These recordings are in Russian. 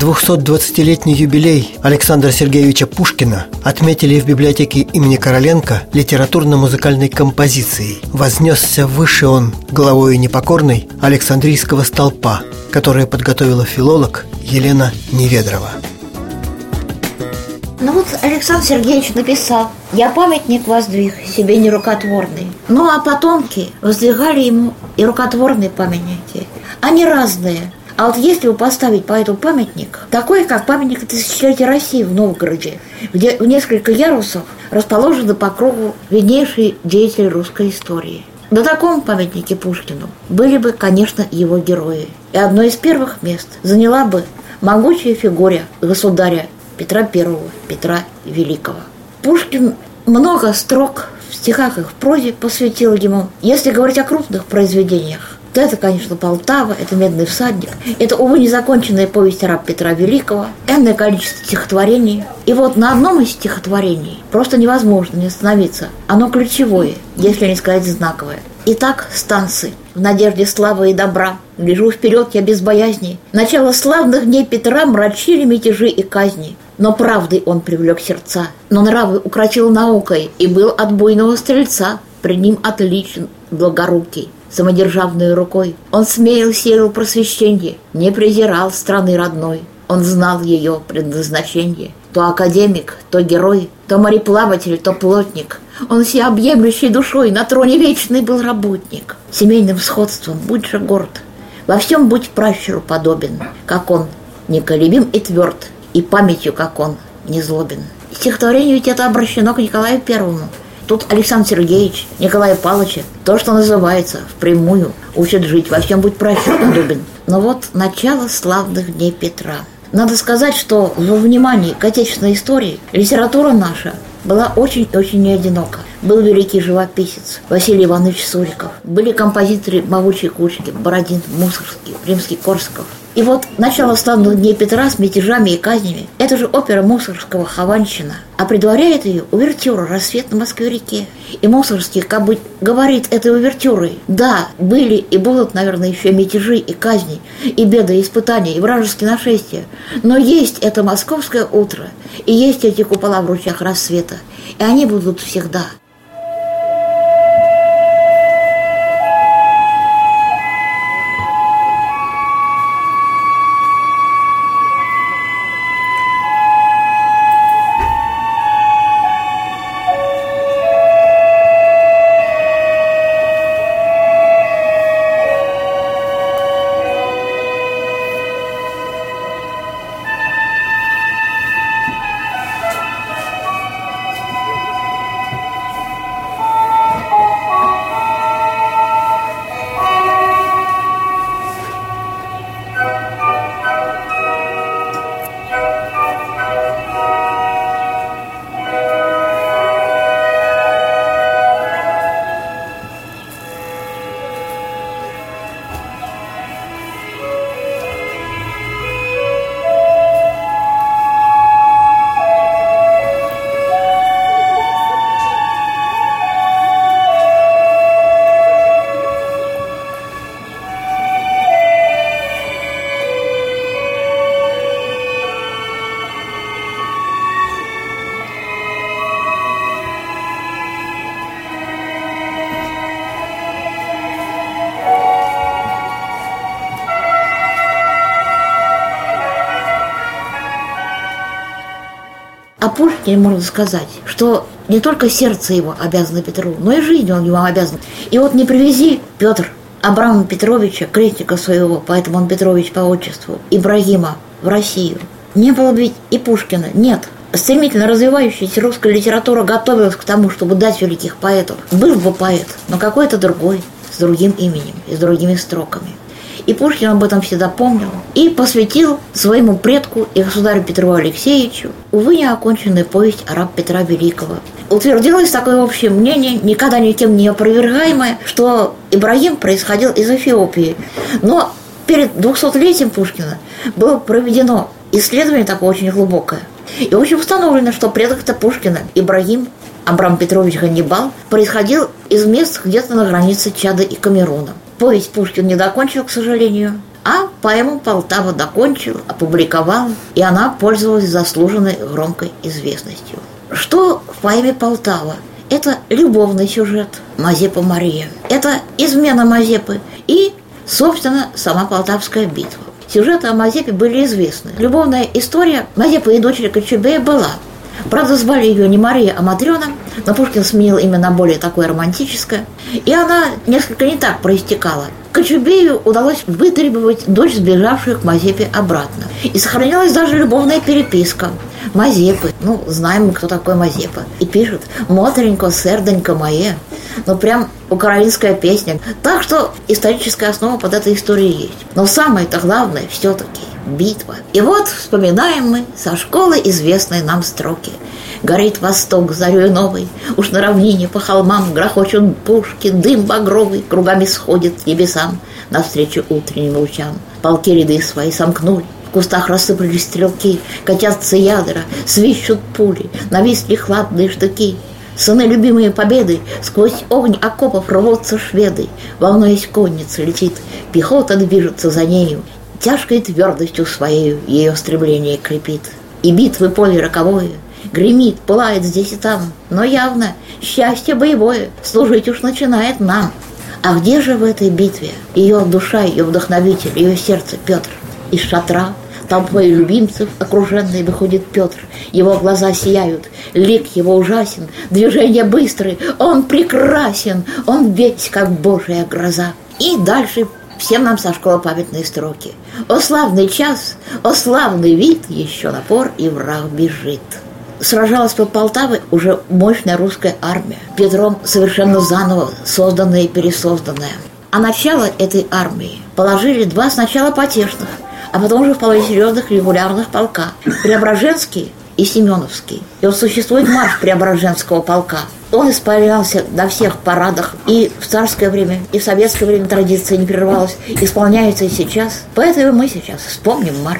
220-летний юбилей Александра Сергеевича Пушкина отметили в библиотеке имени Короленко литературно-музыкальной композицией. Вознесся выше он главою непокорной Александрийского столпа, которое подготовила филолог Елена Неведрова. Ну вот Александр Сергеевич написал: «Я памятник воздвиг, себе нерукотворный». Ну а потомки воздвигали ему и рукотворные памятники. Они разные. А вот если вы поставить поэту памятник, такой, как памятник тысячелетия России в Новгороде, где в несколько ярусов расположены по кругу виднейшие деятели русской истории. На таком памятнике Пушкину были бы, конечно, его герои. И одно из первых мест заняла бы могучая фигура государя Петра I, Петра Великого. Пушкин много строк в стихах и в прозе посвятил ему. Если говорить о крупных произведениях, то это, конечно, «Полтава», это «Медный всадник», это, увы, незаконченная повесть «Раб Петра Великого», энное количество стихотворений. И вот на одном из стихотворений просто невозможно не остановиться. Оно ключевое, если не сказать знаковое. Итак, станцы. В надежде славы и добра гляжу вперед я без боязни. Начало славных дней Петра мрачили мятежи и казни. Но правдой он привлек сердца, но нравы укротил наукой, и был от буйного стрельца пред ним отличен благорукий. Самодержавной рукой он смеял сеял просвещенье, не презирал страны родной. Он знал ее предназначение. То академик, то герой, то мореплаватель, то плотник. Он всеобъемлющей душой на троне вечный был работник. Семейным сходством будь же горд, во всем будь пращуру подобен, как он неколебим и тверд, и памятью, как он, не злобен. Стихотворение ведь это обращено к Николаю Первому. Тут Александр Сергеевич Николая Павловича, то, что называется, впрямую учит жить, во всем будь пращуру подобен. Но вот начало славных дней Петра. Надо сказать, что во внимании к отечественной истории литература наша была очень и очень неодинока. Был великий живописец Василий Иванович Суриков. Были композиторы «Могучей кучки», Бородин, Мусоргский, Римский-Корсаков. И вот начало славных дней Петра с мятежами и казнями – это же опера Мусоргского «Хованщина». А предваряет ее увертюра «Рассвет на Москве-реке». И Мусоргский как бы говорит этой увертюрой: да, были и будут, наверное, еще мятежи и казни, и беды, и испытания, и вражеские нашествия. Но есть это московское утро, и есть эти купола в ручьях рассвета, и они будут всегда. О Пушкине можно сказать, что не только сердце его обязано Петру, но и жизнь он ему обязан. И вот не привези, Петр, Абрама Петровича, крестника своего, поэтому он Петрович по отчеству, Ибрагима, в Россию. Не было бы ведь и Пушкина, нет. Стремительно развивающаяся русская литература готовилась к тому, чтобы дать великих поэтов. Был бы поэт, но какой-то другой, с другим именем и с другими строками. И Пушкин об этом всегда помнил и посвятил своему предку и государю Петру Алексеевичу, увы, неоконченную повесть «Раб Петра Великого». Утвердилось такое общее мнение, никогда никем не опровергаемое, что Ибрагим происходил из Эфиопии. Но перед 200-летием Пушкина было проведено исследование такое очень глубокое. И очень установлено, что предок-то Пушкина, Ибрагим Абрам Петрович Ганнибал, происходил из мест где-то на границе Чада и Камеруна. Повесть Пушкин не докончил, к сожалению, а поэму Полтава докончил, опубликовал, и она пользовалась заслуженной громкой известностью. Что в поэме Полтава? Это любовный сюжет Мазепа Мария. Это измена Мазепы и, собственно, сама Полтавская битва. Сюжеты о Мазепе были известны. Любовная история Мазепы и дочери Кочубея была. Правда, звали ее не Мария, а Матрена, но Пушкин сменил имя на более такое романтическое, и она несколько не так проистекала. Кочубею удалось вытребовать дочь, сбежавшую к Мазепе, обратно. И сохранилась даже любовная переписка Мазепы. Знаем мы, кто такой Мазепа. И пишет: «Мотренько, серденько мое». Прям украинская песня. Так что историческая основа под этой историей есть. Но самое-то главное все-таки битва. И вот вспоминаем мы со школы известные нам строки. Горит восток зарёю новой, уж на равнине по холмам грохочут пушки, дым багровый кругами сходит к небесам навстречу утренним лучам. Полки ряды свои сомкнули, в кустах рассыпались стрелки, катятся ядра, свищут пули, нависли хладные штыки. Сыны любимые победы, сквозь огонь окопов рвутся шведы, волнуясь конница летит, пехота движется за нею, тяжкой твердостью своею ее стремление крепит. И битвы поле роковое гремит, пылает здесь и там, но явно счастье боевое служить уж начинает нам. А где же в этой битве ее душа, ее вдохновитель, ее сердце Петр? Из шатра толпой любимцев окруженный выходит Петр. Его глаза сияют, лик его ужасен, движения быстрые, он прекрасен, он весь как божья гроза. И дальше всем нам со школы памятные строки. О славный час, о славный вид, еще напор, и враг бежит. Сражалась под Полтавой уже мощная русская армия, Петром совершенно заново созданная и пересозданная. А начало этой армии положили два сначала потешных, а потом уже вполне серьезных регулярных полка – Преображенский и Семеновский. И вот существует марш Преображенского полка. Он исполнялся на всех парадах и в царское время, и в советское время традиция не прерывалась, исполняется и сейчас. Поэтому мы сейчас вспомним марш.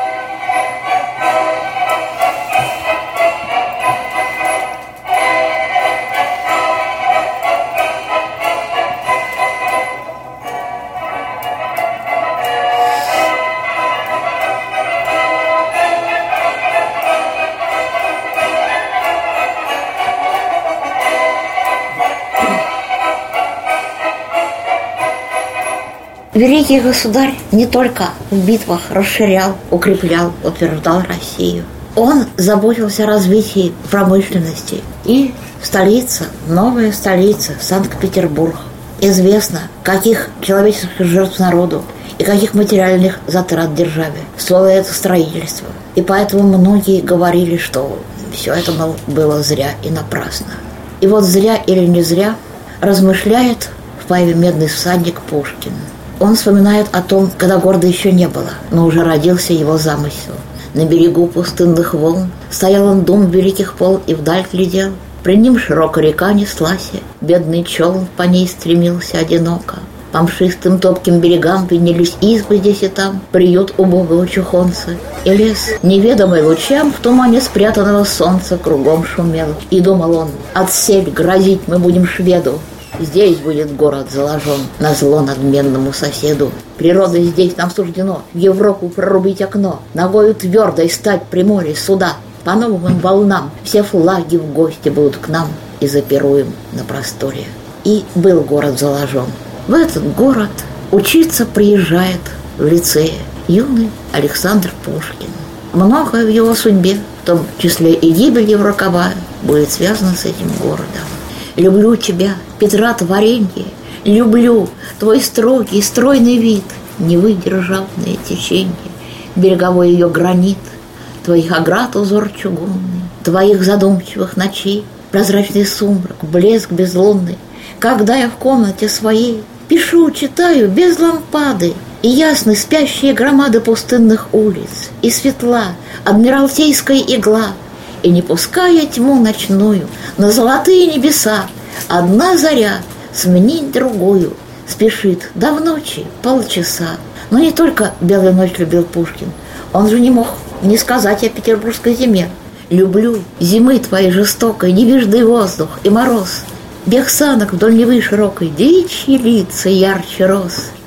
Великий государь не только в битвах расширял, укреплял, утверждал Россию. Он заботился о развитии промышленности. И столица, новая столица, Санкт-Петербург. Известно, каких человеческих жертв народу и каких материальных затрат державе стоило это строительство. И поэтому многие говорили, что все это было зря и напрасно. И вот зря или не зря размышляет в поэме «Медный всадник» Пушкин. Он вспоминает о том, когда города еще не было, но уже родился его замысел. На берегу пустынных волн стоял он дом великих пол и вдаль глядел. При ним широкая река неслась, бедный челн по ней стремился одиноко. По мшистым топким берегам виднелись избы здесь и там, приют убогого чухонца. И лес, неведомый лучам, в тумане спрятанного солнца кругом шумел. И думал он: отсель грозить мы будем шведу. Здесь будет город заложен назло надменному соседу. Природой здесь нам суждено в Европу прорубить окно, ногою твердой стать при море суда. По новым волнам все флаги в гости будут к нам, и запируем на просторе. И был город заложен. В этот город учиться приезжает в лицее юный Александр Пушкин. Многое в его судьбе, в том числе и гибель его роковая, будет связано с этим городом. Люблю тебя, Петра творенье, люблю твой строгий, стройный вид, не выдержавное течение, береговой ее гранит, твоих оград узор чугунный, твоих задумчивых ночей, прозрачный сумрак, блеск безлунный, когда я в комнате своей пишу, читаю без лампады, и ясны спящие громады пустынных улиц, и светла адмиралтейская игла, и не пуская тьму ночную на золотые небеса, одна заря сменить другую спешит до в ночи полчаса. Но не только белую ночь любил Пушкин, он же не мог не сказать о петербургской зиме. Люблю зимы твоей жестокой, невиждый воздух и мороз, бег санок вдоль Невы широкой, девичьи лица ярче роз.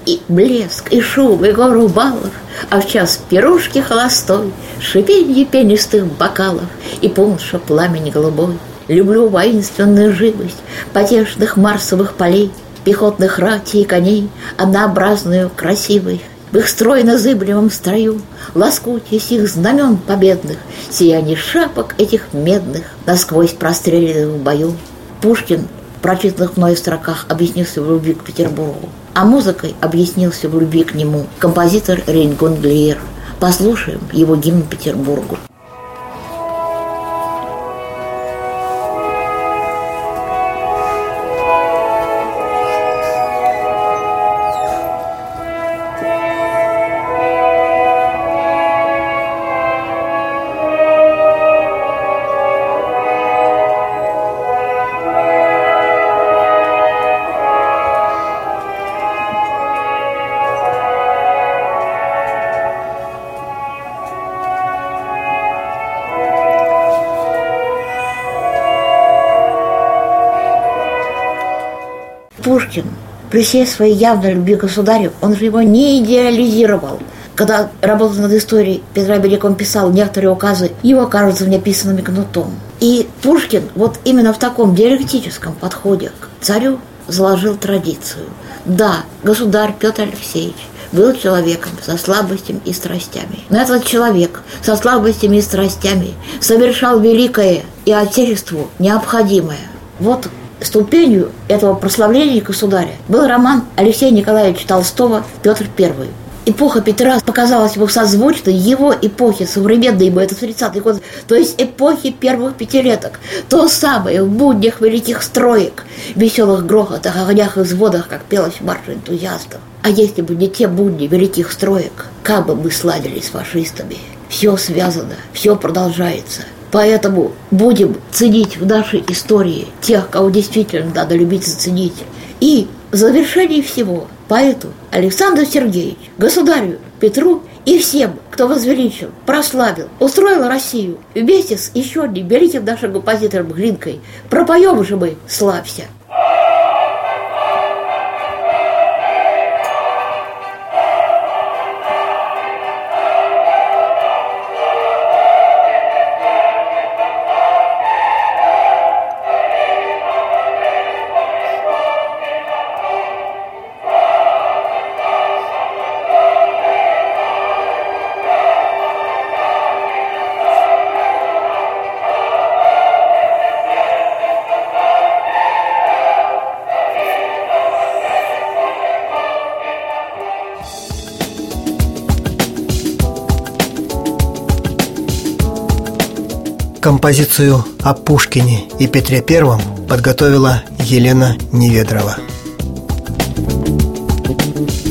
и блеск, и шум, и гору баллов, а в час пирушки холостой, шипенье пенистых бокалов и пунша пламени голубой. Люблю воинственную живость потешных марсовых полей, пехотных ратей и коней, однообразную, красивой. В их стройно-зыблемом строю лоскутье сих знамен победных, сияние шапок этих медных, насквозь простреленных в бою. Пушкин в прочитанных мной строках объяснился в любви к Петербургу, а музыкой объяснился в любви к нему композитор Рейнгон Глиер. Послушаем его гимн Петербургу. Пушкин, при всей своей явной любви к государю, он же его не идеализировал. Когда работал над историей, Петра Великого писал некоторые указы, его кажутся мне писанными кнутом. И Пушкин вот именно в таком диалектическом подходе к царю заложил традицию. Да, государь Петр Алексеевич был человеком со слабостями и страстями. Но этот человек со слабостями и страстями совершал великое и отечеству необходимое. Вот ступенью этого прославления государя был роман Алексея Николаевича Толстого «Петр I». Эпоха Петра показалась ему созвучной его эпохе, современной ему, это 30-е годы, то есть эпохи первых пятилеток. То самое в буднях великих строек, веселых грохотах, огнях и взводах, как пелось в марше энтузиастов. А если бы не те будни великих строек, как бы мы сладились с фашистами? Все связано, все продолжается. Поэтому будем ценить в нашей истории тех, кого действительно надо любить и ценить. И в завершении всего поэту Александру Сергеевичу, государю Петру и всем, кто возвеличил, прославил, устроил Россию вместе с еще одним великим нашим композитором Глинкой. Пропоем же мы «Славься». Композицию о Пушкине и Петре I подготовила Елена Неведрова.